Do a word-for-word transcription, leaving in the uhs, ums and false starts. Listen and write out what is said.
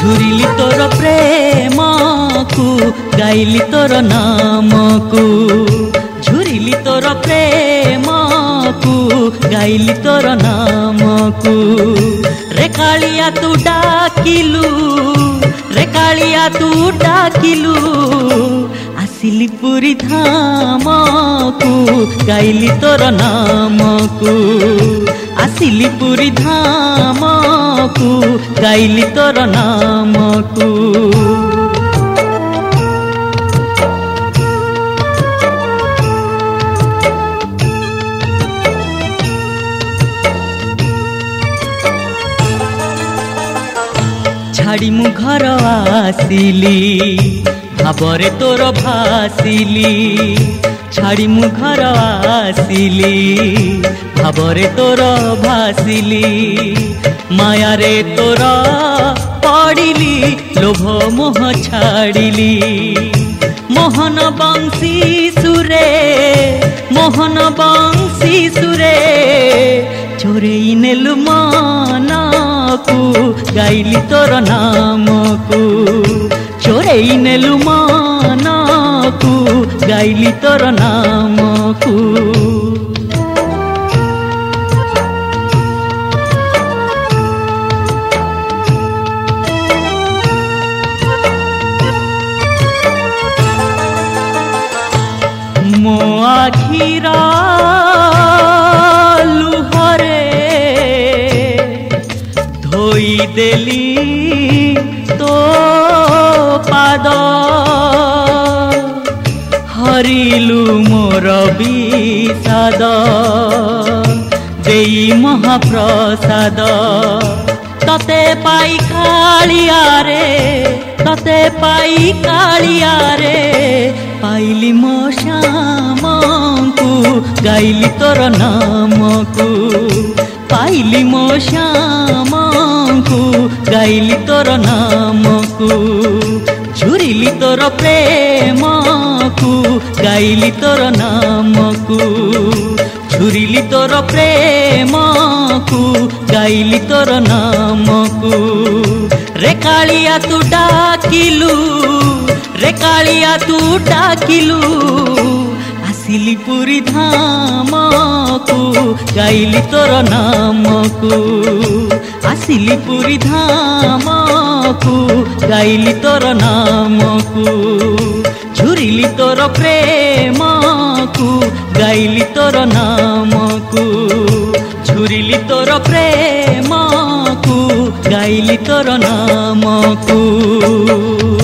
झुरिली तोर प्रेम को गाइली तोर नाम को झुरिली तोर प्रेम को गाइली तोर नाम को रे कालिया तू डाकिलु रे कालिया तू डाकिलु आसिली पुरी धाम को गाइली तोर नाम को आसिली पुरी धाम को गाइली तोर नाम को छाड़ी मु घर आसिली भावरे तोर भासिली छाड़ी मु घर आसिली भावरे तोर भासिली माया रे तोर पड़िली लोभ मोह छाड़िली मोहन बंशी सुरे मोहन बंशी सुरे चोरेई नेलु मन को गाइली तोर नाम को चोरेई नेलु मन को गाइली तोर नाम को मो आखिरा लुहरे धोई देली तो पाद हरिलु मोर विषाद देई महाप्रसाद तते पाई कालिया रे तते पाई कालिया रे पाइली मो श्याम को गाइली तोर नाम को पाइली मो श्याम को गाइली तोर नाम को झुरिली तोर प्रेम को गाइली तोर नाम को झुरिली तोर प्रेम को गाइली तोर नाम को रे कालिया तू डाकिलु रे कालिया तू डाकिलु आसिली पुरी धाम को गाइली तोर नाम को आसिली पुरी धाम को गाइली तोर नाम को झुरिली तोर प्रेम को गाइली तोर नाम को झुरिली तोर प्रेम को गाइली तोर नाम को।